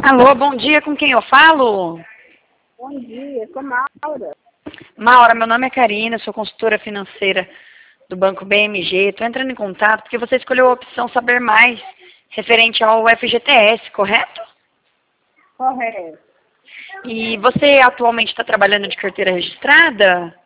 Alô, bom dia, com quem eu falo? Bom dia, com a Maura. Maura, meu nome é Karina, sou consultora financeira do Banco BMG. Estou entrando em contato porque você escolheu a opção Saber Mais, referente ao FGTS, correto? Correto. E você atualmente está trabalhando de carteira registrada?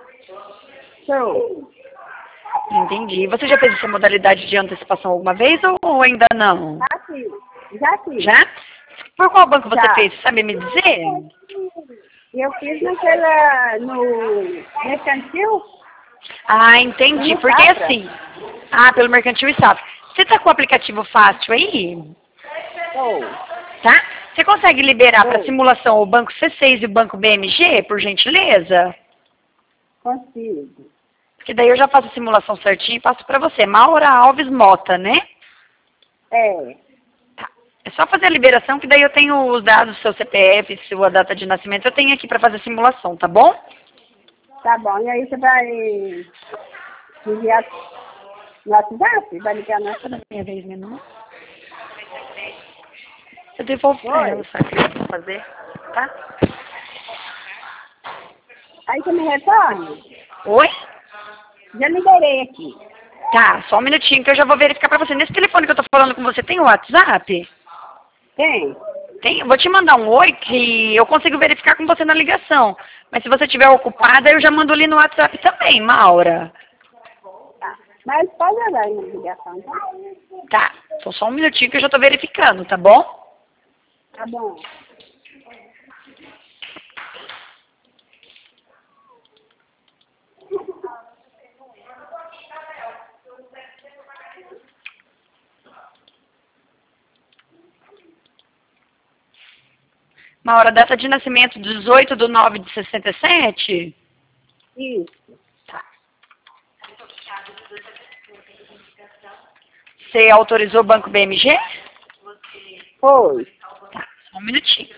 Sou. Entendi. Você já fez essa modalidade de antecipação alguma vez ou ainda não? Já fiz. Já fiz. Já? Por qual banco você Já. fez? Sabe me dizer? Eu fiz no mercantil. Ah, entendi. No Porque Safra. assim... Ah, pelo Mercantil e Safra. Você está com o aplicativo fácil aí? Sou. Tá? Você consegue liberar para Sou. simulação o Banco C6 e o Banco BMG, por gentileza? Consigo. Porque daí eu já faço a simulação certinho e passo para você. Maura Alves Mota, né? É. Tá. É só fazer a liberação que daí eu tenho os dados, seu CPF, sua data de nascimento, eu tenho aqui para fazer a simulação, tá bom? Tá bom. E aí você vai enviar no WhatsApp? Vai ligar no WhatsApp? Toda minha vez, minha não. Eu devolvo para ela, Oi. sabe o que eu vou fazer, tá? Aí você me retorna? Oi? Já liberei aqui. Tá, só um minutinho que eu já vou verificar para você. Nesse telefone que eu tô falando com você, tem o WhatsApp? Tem? Tem, vou te mandar um oi que eu consigo verificar com você na ligação. Mas se você estiver ocupada, eu já mando ali no WhatsApp também, Maura. Tá. Mas pode olhar aí na ligação, tá? Tá, então só um minutinho que eu já tô verificando, tá bom? Tá bom. Maura, data de nascimento 18/9/67? Isso. Tá. Você autorizou o Banco BMG? Foi. Tá, só um minutinho.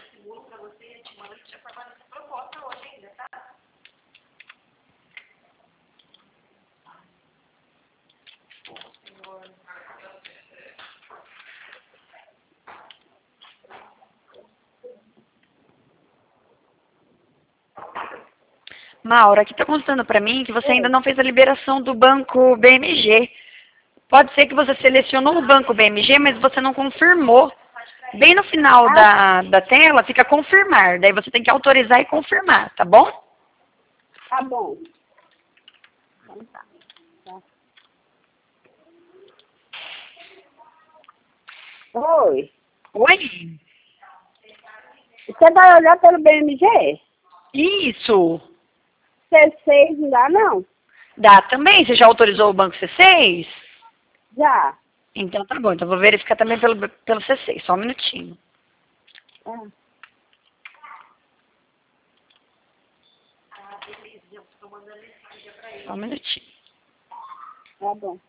Maura, aqui tá constando pra mim que você ainda Foi. não fez a liberação do Banco BMG. Pode ser que você selecionou o Banco BMG, mas você não confirmou. Bem no final Ah, da tela fica confirmar. Daí você tem que autorizar e confirmar, tá bom? tá bom. Então tá. Tá. Oi. Oi? Você vai olhar pelo BMG? Isso. C6 não dá, não? Dá também. Você já autorizou o Banco C6? Já. Então tá bom. Então vou verificar também pelo C6. Só um minutinho. Ah, Só um minutinho. tá bom.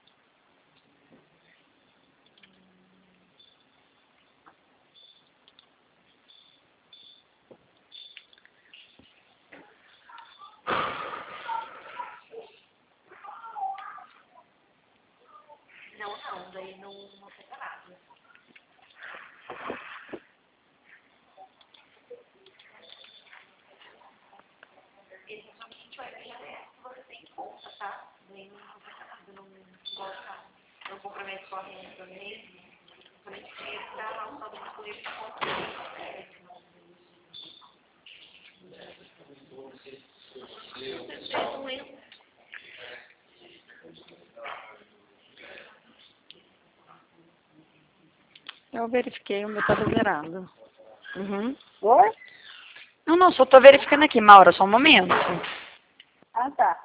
Eu verifiquei, o meu tá zerado. Uhum. Oi? Não, só tô verificando aqui, Maura, só um momento. Ah, tá.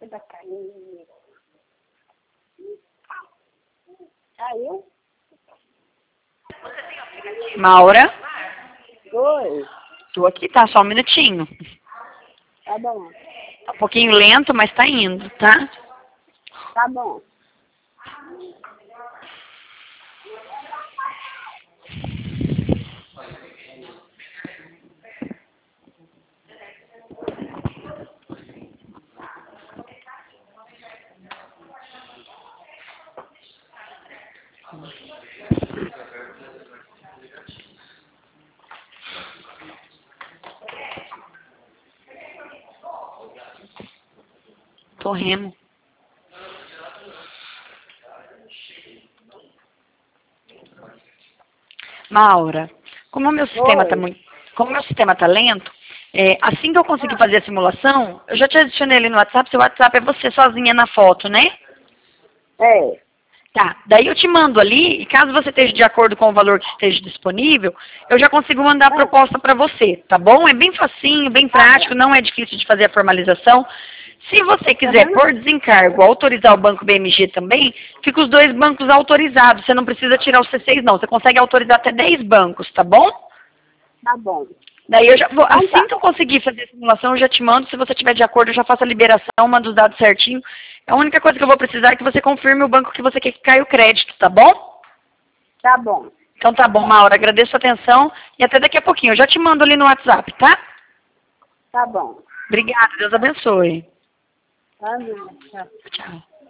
que tá caindo. Caiu? Maura, Oi. tô aqui, tá? Só um minutinho. Tá bom. Tá um pouquinho lento, mas tá indo, tá? Tá bom. Tô remo. Maura, como o meu sistema tá Oi. muito, como o meu sistema tá lento, assim que eu conseguir fazer a simulação, eu já te adicionei ali no WhatsApp, seu WhatsApp é você sozinha na foto, né? É. Tá, daí eu te mando ali, e caso você esteja de acordo com o valor que esteja disponível, eu já consigo mandar a proposta para você, tá bom? É bem facinho, bem prático, não é difícil de fazer a formalização. Se você quiser, por desencargo, autorizar o Banco BMG também, fica os dois bancos autorizados, você não precisa tirar os C6 não, você consegue autorizar até 10 bancos, tá bom? Tá bom. Daí eu já vou, Então assim tá. que eu conseguir fazer a simulação, eu já te mando, se você tiver de acordo, eu já faço a liberação, mando os dados certinho. A única coisa que eu vou precisar é que você confirme o banco que você quer que caia o crédito, tá bom? Tá bom. Então tá bom, Maura, agradeço a atenção e até daqui a pouquinho. Eu já te mando ali no WhatsApp, tá? Tá bom. Obrigada, Deus abençoe. Amém. Tchau. Tchau.